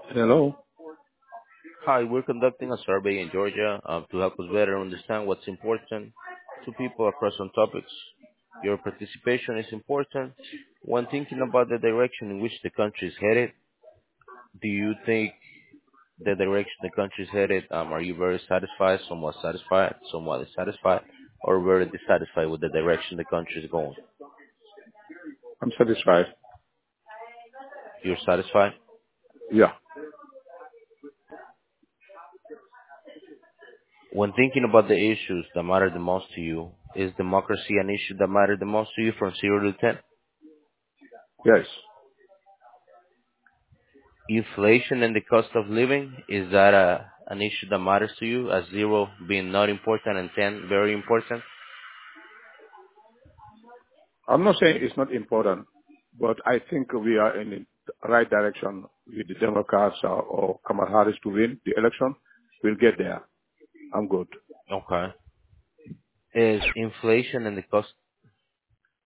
Hello. Hi, we're conducting a survey in Georgia to help us better understand what's important to people across some topics. Your participation is important. When thinking about the direction in which the country is headed, do you think the direction the country is headed, are you very satisfied, somewhat dissatisfied, or very dissatisfied with the direction the country is going? I'm satisfied. You're satisfied? Yeah. When thinking about the issues that matter the most to you, is democracy an issue that matters the most to you from 0 to 10? Yes. Inflation and the cost of living, is that an issue that matters to you, as 0 being not important and 10 very important? I'm not saying it's not important, but I think we are in the right direction with the Democrats or Kamala Harris to win the election. We'll get there. I'm good. Okay. Is inflation and the cost